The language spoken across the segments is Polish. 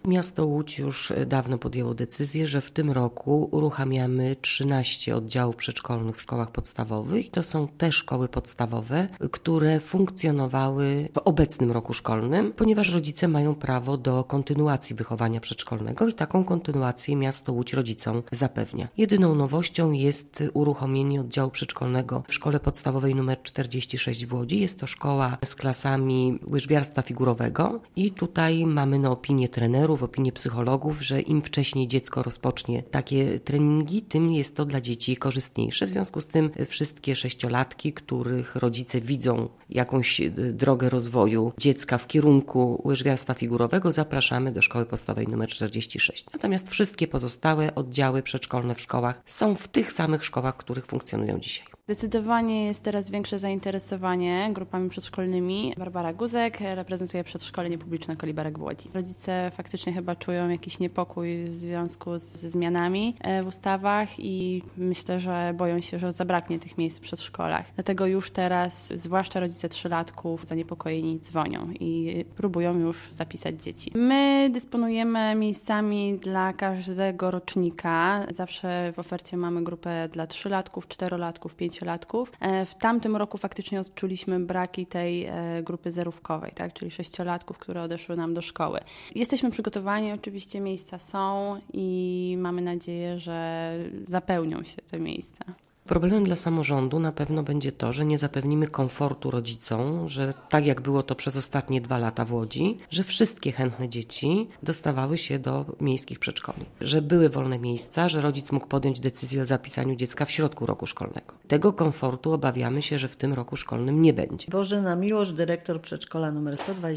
Miasto Łódź już dawno podjęło decyzję, że w tym roku uruchamiamy 13 oddziałów przedszkolnych w szkołach podstawowych. To są te szkoły podstawowe, które funkcjonowały w obecnym roku szkolnym, ponieważ rodzice mają prawo do kontynuacji wychowania przedszkolnego i taką kontynuację miasto Łódź rodzicom zapewnia. Jedyną nowością jest uruchomienie oddziału przedszkolnego w szkole podstawowej nr 46 w Łodzi. Jest to szkoła z klasami łyżwiarstwa figurowego i tutaj mamy na opinię trenerów, w opinię psychologów, że im wcześniej dziecko rozpocznie takie treningi, tym jest to dla dzieci korzystniejsze. W związku z tym wszystkie sześciolatki, których rodzice widzą jakąś drogę rozwoju dziecka w kierunku łyżwiarstwa figurowego, zapraszamy do szkoły podstawowej nr 46. Natomiast wszystkie pozostałe oddziały przedszkolne w szkołach są w tych samych szkołach, w których funkcjonują dzisiaj. Zdecydowanie jest teraz większe zainteresowanie grupami przedszkolnymi. Barbara Guzek reprezentuje przedszkole niepubliczne Koliberek w Łodzi. Rodzice faktycznie chyba czują jakiś niepokój w związku ze zmianami w ustawach i myślę, że boją się, że zabraknie tych miejsc w przedszkolach. Dlatego już teraz, zwłaszcza rodzice trzylatków, zaniepokojeni dzwonią i próbują już zapisać dzieci. My dysponujemy miejscami dla każdego rocznika. Zawsze w ofercie mamy grupę dla trzylatków, czterolatków, pięciolatków. W tamtym roku faktycznie odczuliśmy braki tej grupy zerówkowej, tak? Czyli sześciolatków, które odeszły nam do szkoły. Jesteśmy przygotowani, oczywiście miejsca są i mamy nadzieję, że zapełnią się te miejsca. Problemem dla samorządu na pewno będzie to, że nie zapewnimy komfortu rodzicom, że tak jak było to przez ostatnie 2 lata w Łodzi, że wszystkie chętne dzieci dostawały się do miejskich przedszkoli. Że były wolne miejsca, że rodzic mógł podjąć decyzję o zapisaniu dziecka w środku roku szkolnego. Tego komfortu obawiamy się, że w tym roku szkolnym nie będzie. Bożena Miłosz, dyrektor przedszkola nr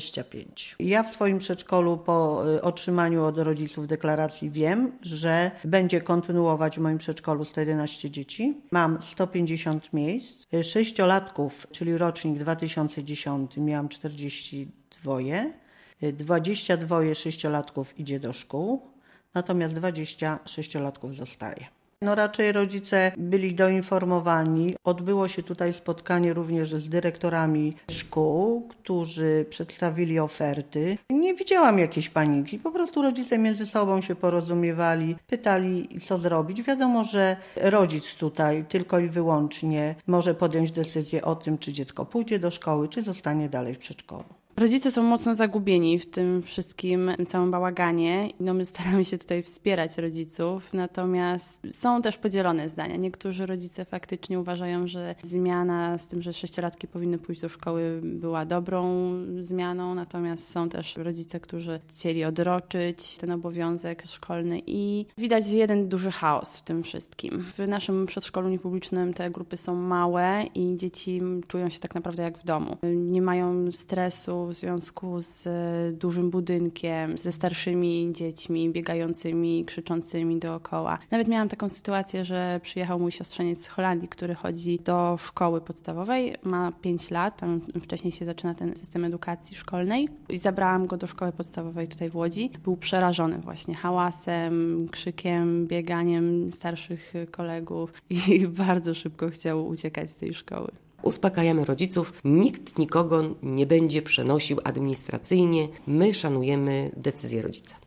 125. Ja w swoim przedszkolu po otrzymaniu od rodziców deklaracji wiem, że będzie kontynuować w moim przedszkolu 111 dzieci. Mam 150 miejsc. Sześciolatków, czyli rocznik 2010, miałam 42. 22 sześciolatków idzie do szkół, natomiast 20 sześciolatków zostaje. Raczej rodzice byli doinformowani. Odbyło się tutaj spotkanie również z dyrektorami szkół, którzy przedstawili oferty. Nie widziałam jakiejś paniki, po prostu rodzice między sobą się porozumiewali, pytali co zrobić. Wiadomo, że rodzic tutaj tylko i wyłącznie może podjąć decyzję o tym, czy dziecko pójdzie do szkoły, czy zostanie dalej w przedszkolu. Rodzice są mocno zagubieni w tym wszystkim, całym bałaganie. My staramy się tutaj wspierać rodziców, natomiast są też podzielone zdania. Niektórzy rodzice faktycznie uważają, że zmiana z tym, że sześciolatki powinny pójść do szkoły, była dobrą zmianą, natomiast są też rodzice, którzy chcieli odroczyć ten obowiązek szkolny i widać jeden duży chaos w tym wszystkim. W naszym przedszkolu niepublicznym te grupy są małe i dzieci czują się tak naprawdę jak w domu. Nie mają stresu w związku z dużym budynkiem, ze starszymi dziećmi biegającymi, krzyczącymi dookoła. Nawet miałam taką sytuację, że przyjechał mój siostrzeniec z Holandii, który chodzi do szkoły podstawowej, ma 5 lat, tam wcześniej się zaczyna ten system edukacji szkolnej i zabrałam go do szkoły podstawowej tutaj w Łodzi. Był przerażony właśnie hałasem, krzykiem, bieganiem starszych kolegów i bardzo szybko chciał uciekać z tej szkoły. Uspokajamy rodziców, nikt nikogo nie będzie przenosił administracyjnie, my szanujemy decyzję rodzica.